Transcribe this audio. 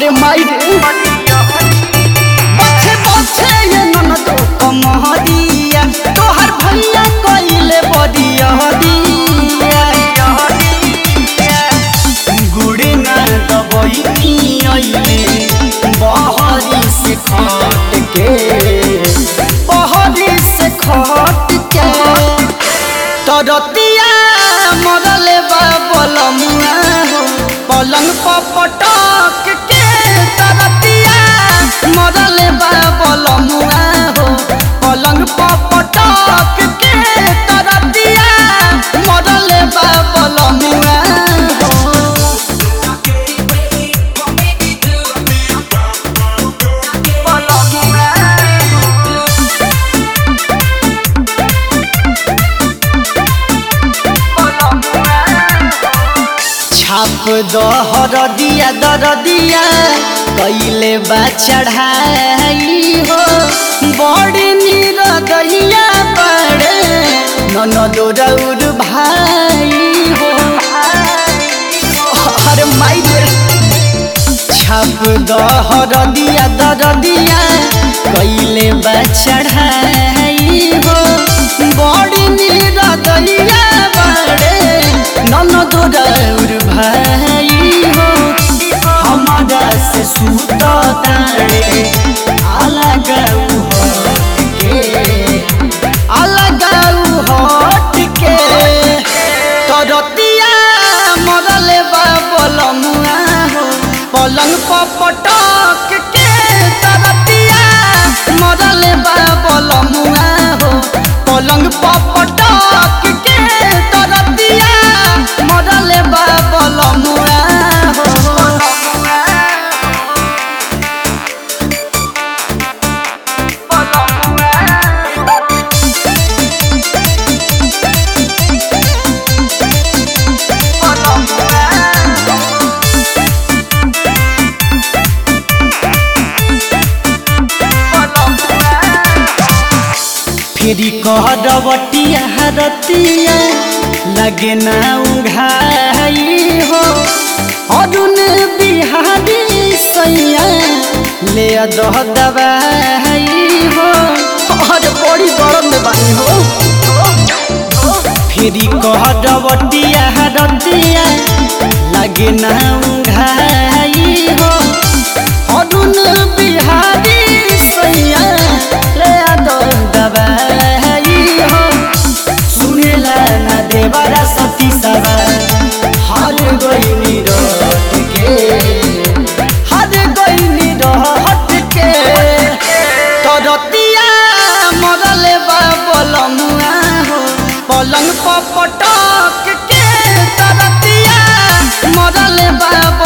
अरे माई रे बच्चे बच्चे ये ननद कमहदिया तोहर भैया कइले बदिया दिया गुड़ी ना दबई आइले बहरी से खट के तरतिया मरले बाबलमुआ हो पलंग पटक के तरतिया मरले बाबलमुआ हो पलंग पटक के तरतिया मरले बाबलमुआ छाप दहर दिया दर दिया कैले बा चढ़ाई हो बड़ी निरदैया बड़े ननद रउर भाई हो अरे माई छाप दहर दिया दर दिया कैले बा चढ़ाई हो बड़ी निरदैया बड़े ननद रउर भाई हो हमारा से सूता तारे अलग हट के तरतिया मरले बाबलमुआ हो पलंग पटक के तरतिया मरले बाबलमुआ हो पलंग पटक के तरतिया मरले बाबलमुआ फेरी कहरवटिया हरतिया लगे ना उघाई हो अरुण बिहारी सैया ले दह दवाई हो अरे बड़ी गरम में बानी हो फेरी कहरवटिया हरतिया लगे ना उघाई हो अरुण बिहारी सैया ले दह दवाई हो सुनेला ना देवरा सती सवा हर गईनी रट के तरतिया मरले बाबलमुआ हो पलंग पटक के तरतिया मरले बाबलमुआ